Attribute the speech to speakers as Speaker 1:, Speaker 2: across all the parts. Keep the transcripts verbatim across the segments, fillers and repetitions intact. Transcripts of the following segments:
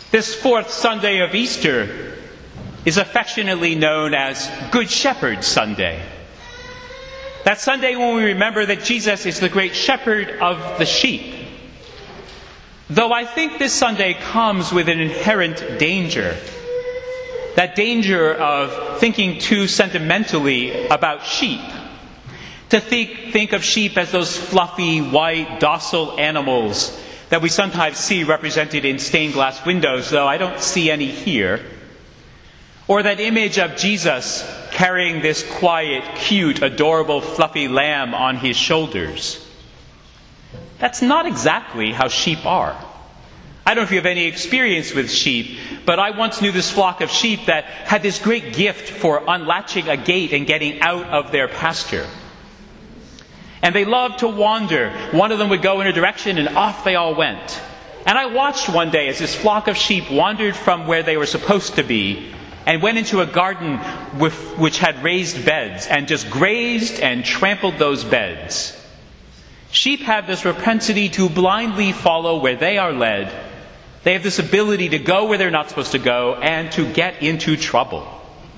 Speaker 1: This fourth Sunday of Easter is affectionately known as Good Shepherd Sunday. That Sunday when we remember that Jesus is the great shepherd of the sheep. Though I think this Sunday comes with an inherent danger. That danger of thinking too sentimentally about sheep. To think, think of sheep as those fluffy, white, docile animals that we sometimes see represented in stained glass windows, though I don't see any here. Or that image of Jesus carrying this quiet, cute, adorable, fluffy lamb on his shoulders. That's not exactly how sheep are. I don't know if you have any experience with sheep, but I once knew this flock of sheep that had this great gift for unlatching a gate and getting out of their pasture. And they loved to wander. One of them would go in a direction and off they all went. And I watched one day as this flock of sheep wandered from where they were supposed to be and went into a garden with, which had raised beds and just grazed and trampled those beds. Sheep have this propensity to blindly follow where they are led. They have this ability to go where they're not supposed to go and to get into trouble.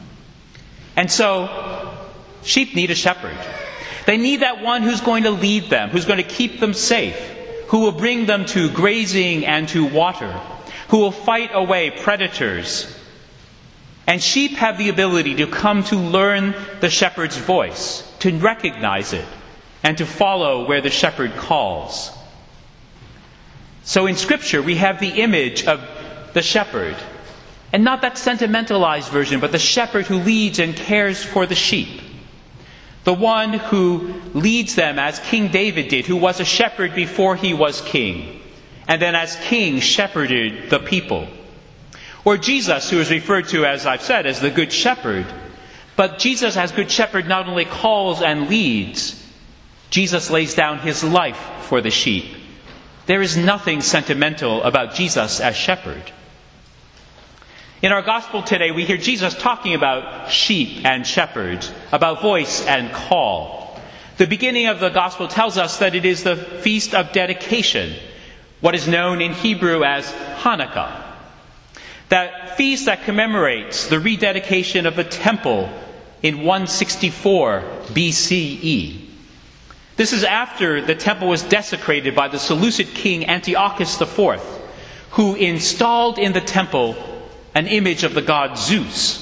Speaker 1: And so, sheep need a shepherd. They need that one who's going to lead them, who's going to keep them safe, who will bring them to grazing and to water, who will fight away predators. And sheep have the ability to come to learn the shepherd's voice, to recognize it, and to follow where the shepherd calls. So in Scripture, we have the image of the shepherd, and not that sentimentalized version, but the shepherd who leads and cares for the sheep. The one who leads them as King David did, who was a shepherd before he was king, and then as king shepherded the people. Or Jesus, who is referred to, as I've said, as the Good Shepherd. But Jesus as Good Shepherd not only calls and leads, Jesus lays down his life for the sheep. There is nothing sentimental about Jesus as shepherd. In our gospel today, we hear Jesus talking about sheep and shepherds, about voice and call. The beginning of the gospel tells us that it is the feast of dedication, what is known in Hebrew as Hanukkah. That feast that commemorates the rededication of the temple in one sixty-four B C E. This is after the temple was desecrated by the Seleucid king Antiochus the fourth, who installed in the temple an image of the god Zeus.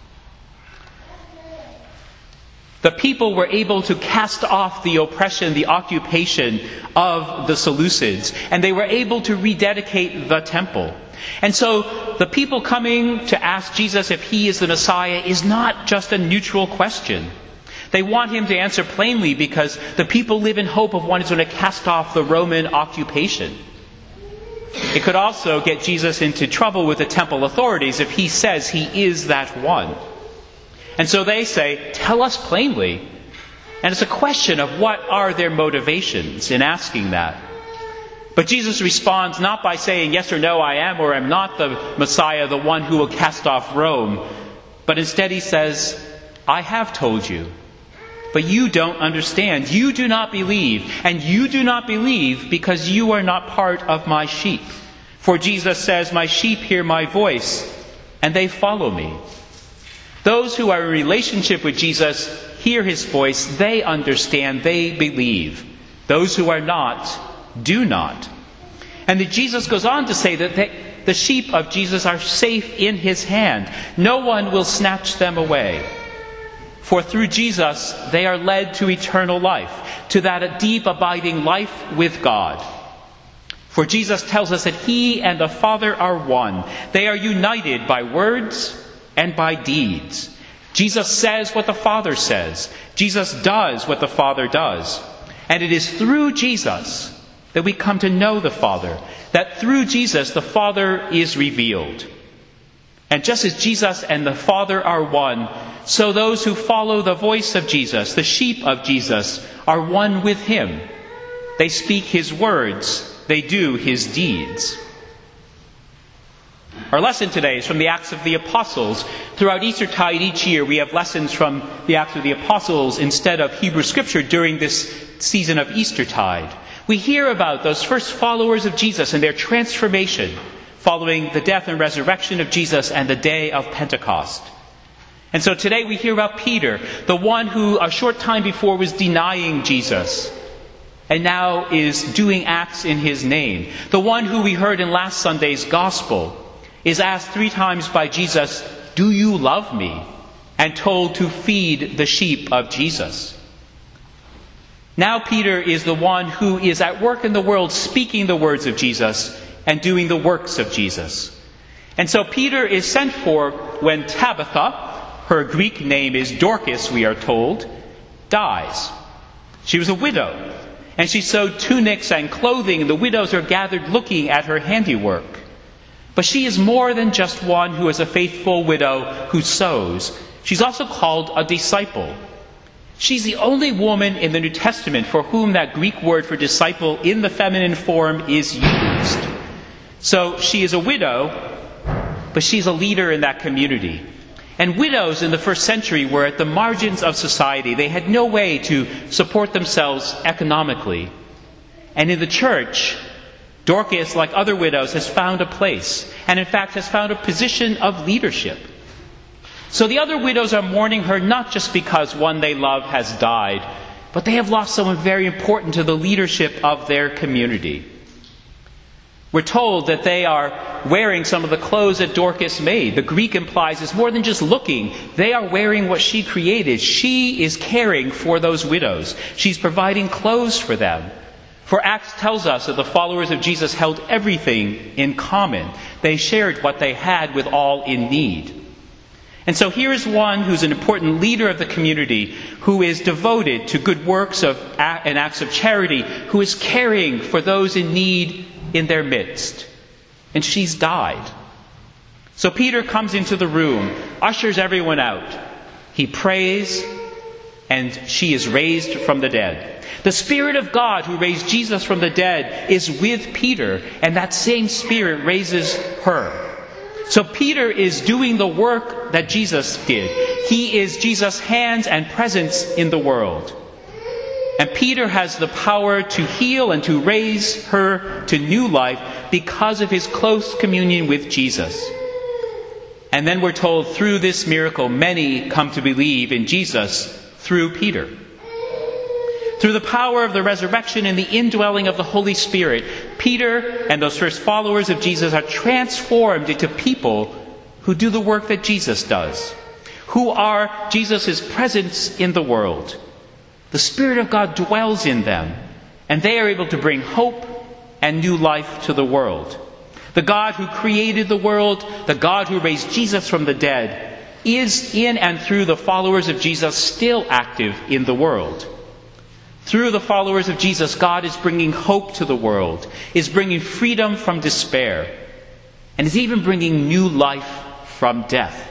Speaker 1: The people were able to cast off the oppression, the occupation of the Seleucids, and they were able to rededicate the temple. And so the people coming to ask Jesus if he is the Messiah is not just a neutral question. They want him to answer plainly because the people live in hope of one who's going to cast off the Roman occupation. It could also get Jesus into trouble with the temple authorities if he says he is that one. And so they say, tell us plainly. And it's a question of what are their motivations in asking that. But Jesus responds not by saying, yes or no, I am or am not the Messiah, the one who will cast off Rome. But instead he says, I have told you, but you don't understand. You do not believe. And you do not believe because you are not part of my sheep. For Jesus says, my sheep hear my voice, and they follow me. Those who are in relationship with Jesus hear his voice, they understand, they believe. Those who are not, do not. And that Jesus goes on to say that they, the sheep of Jesus are safe in his hand. No one will snatch them away. For through Jesus, they are led to eternal life, to that deep abiding life with God. For Jesus tells us that he and the Father are one. They are united by words and by deeds. Jesus says what the Father says. Jesus does what the Father does. And it is through Jesus that we come to know the Father. That through Jesus, the Father is revealed. And just as Jesus and the Father are one, so those who follow the voice of Jesus, the sheep of Jesus, are one with him. They speak his words. They do his deeds. Our lesson today is from the Acts of the Apostles. Throughout Eastertide each year, we have lessons from the Acts of the Apostles instead of Hebrew Scripture during this season of Eastertide. We hear about those first followers of Jesus and their transformation following the death and resurrection of Jesus and the day of Pentecost. And so today we hear about Peter, the one who a short time before was denying Jesus and now is doing acts in his name. The one who we heard in last Sunday's gospel is asked three times by Jesus, "Do you love me?" and told to feed the sheep of Jesus. Now Peter is the one who is at work in the world speaking the words of Jesus and doing the works of Jesus. And so Peter is sent for when Tabitha, her Greek name is Dorcas, we are told, dies. She was a widow, and she sewed tunics and clothing, and the widows are gathered looking at her handiwork. But she is more than just one who is a faithful widow who sews. She's also called a disciple. She's the only woman in the New Testament for whom that Greek word for disciple in the feminine form is used. So she is a widow, but she's a leader in that community. And widows in the first century were at the margins of society. They had no way to support themselves economically. And in the church, Dorcas, like other widows, has found a place, and in fact has found a position of leadership. So the other widows are mourning her not just because one they love has died, but they have lost someone very important to the leadership of their community. We're told that they are wearing some of the clothes that Dorcas made. The Greek implies it's more than just looking. They are wearing what she created. She is caring for those widows. She's providing clothes for them. For Acts tells us that the followers of Jesus held everything in common. They shared what they had with all in need. And so here is one who's an important leader of the community, who is devoted to good works of and acts of charity, who is caring for those in need in their midst. And she's died. So Peter comes into the room, ushers everyone out. He prays, and she is raised from the dead. The Spirit of God who raised Jesus from the dead is with Peter, and that same Spirit raises her. So Peter is doing the work that Jesus did. He is Jesus' hands and presence in the world. And Peter has the power to heal and to raise her to new life because of his close communion with Jesus. And then we're told through this miracle, many come to believe in Jesus through Peter. Through the power of the resurrection and the indwelling of the Holy Spirit, Peter and those first followers of Jesus are transformed into people who do the work that Jesus does, who are Jesus' presence in the world. The Spirit of God dwells in them, and they are able to bring hope and new life to the world. The God who created the world, the God who raised Jesus from the dead, is in and through the followers of Jesus still active in the world. Through the followers of Jesus, God is bringing hope to the world, is bringing freedom from despair, and is even bringing new life from death.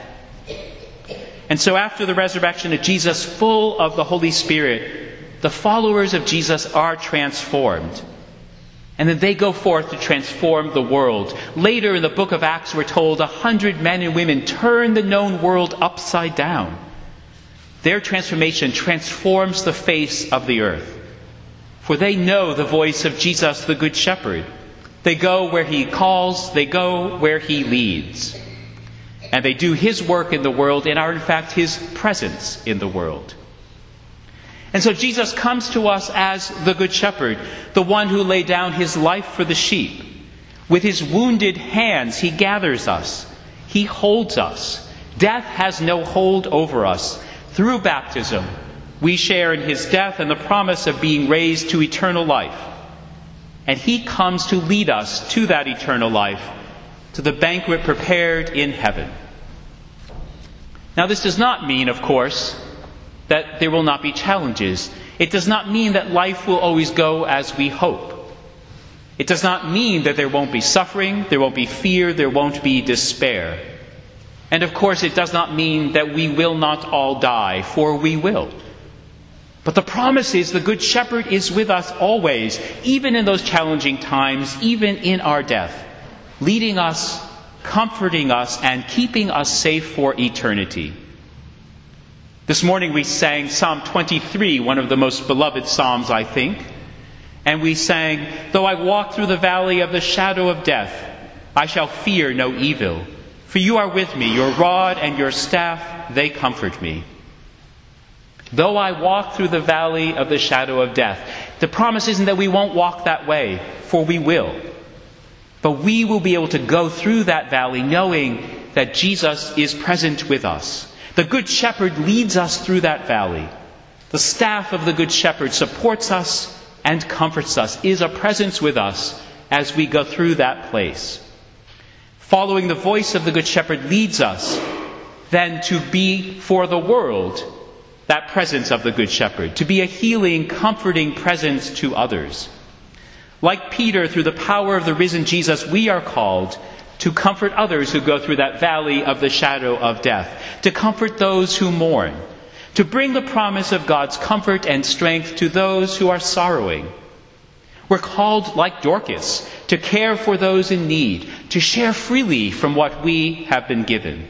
Speaker 1: And so after the resurrection of Jesus, full of the Holy Spirit, the followers of Jesus are transformed. And then they go forth to transform the world. Later in the book of Acts, we're told a hundred men and women turn the known world upside down. Their transformation transforms the face of the earth. For they know the voice of Jesus, the Good Shepherd. They go where he calls, they go where he leads. And they do his work in the world and are in fact his presence in the world. And so Jesus comes to us as the Good Shepherd, the one who laid down his life for the sheep. With his wounded hands, he gathers us. He holds us. Death has no hold over us. Through baptism, we share in his death and the promise of being raised to eternal life. And he comes to lead us to that eternal life, to the banquet prepared in heaven. Now, this does not mean, of course, that there will not be challenges. It does not mean that life will always go as we hope. It does not mean that there won't be suffering, there won't be fear, there won't be despair. And of course, it does not mean that we will not all die, for we will. But the promise is the Good Shepherd is with us always, even in those challenging times, even in our death, leading us, comforting us, and keeping us safe for eternity. This morning we sang Psalm twenty-three, one of the most beloved psalms, I think. And we sang, "Though I walk through the valley of the shadow of death, I shall fear no evil, for you are with me. Your rod and your staff, they comfort me. Though I walk through the valley of the shadow of death, the promise isn't that we won't walk that way, for we will. But we will be able to go through that valley knowing that Jesus is present with us. The Good Shepherd leads us through that valley. The staff of the Good Shepherd supports us and comforts us, is a presence with us as we go through that place. Following the voice of the Good Shepherd leads us then to be for the world that presence of the Good Shepherd, to be a healing, comforting presence to others. Like Peter, through the power of the risen Jesus, we are called to comfort others who go through that valley of the shadow of death, to comfort those who mourn, to bring the promise of God's comfort and strength to those who are sorrowing. We're called, like Dorcas, to care for those in need, to share freely from what we have been given.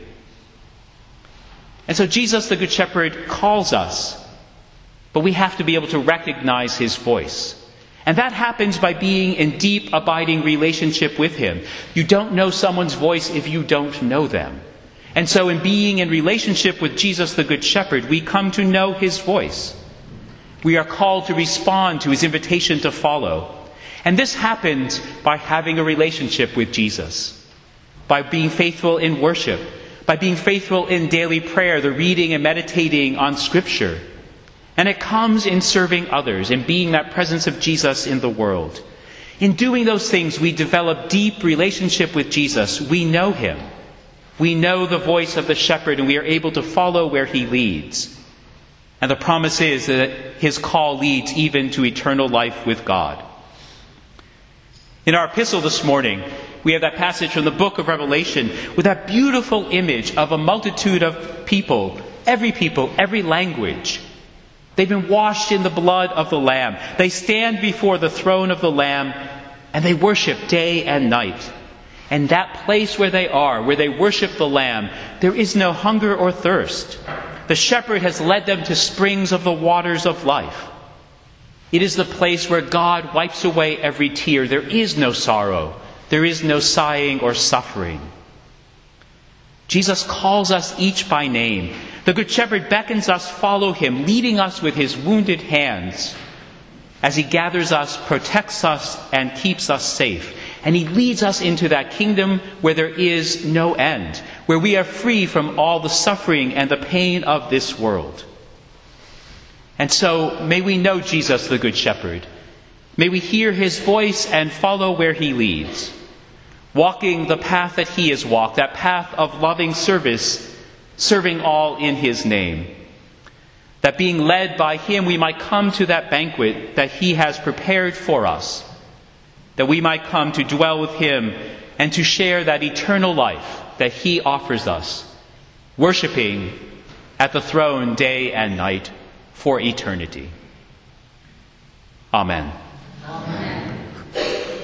Speaker 1: And so Jesus, the Good Shepherd, calls us, but we have to be able to recognize his voice. And that happens by being in deep, abiding relationship with him. You don't know someone's voice if you don't know them. And so in being in relationship with Jesus, the Good Shepherd, we come to know his voice. We are called to respond to his invitation to follow. And this happens by having a relationship with Jesus, by being faithful in worship, by being faithful in daily prayer, the reading and meditating on Scripture. And it comes in serving others and being that presence of Jesus in the world. In doing those things, we develop deep relationship with Jesus. We know him. We know the voice of the shepherd, and we are able to follow where he leads. And the promise is that his call leads even to eternal life with God. In our epistle this morning, we have that passage from the book of Revelation with that beautiful image of a multitude of people, every people, every language. They've been washed in the blood of the Lamb. They stand before the throne of the Lamb and they worship day and night. And that place where they are, where they worship the Lamb, there is no hunger or thirst. The shepherd has led them to springs of the waters of life. It is the place where God wipes away every tear. There is no sorrow. There is no sighing or suffering. Jesus calls us each by name. The Good Shepherd beckons us follow him, leading us with his wounded hands as he gathers us, protects us, and keeps us safe. And he leads us into that kingdom where there is no end, where we are free from all the suffering and the pain of this world. And so may we know Jesus, the Good Shepherd. May we hear his voice and follow where he leads, walking the path that he has walked, that path of loving service, serving all in his name. That being led by him, we might come to that banquet that he has prepared for us, that we might come to dwell with him and to share that eternal life that he offers us, worshiping at the throne day and night for eternity. Amen.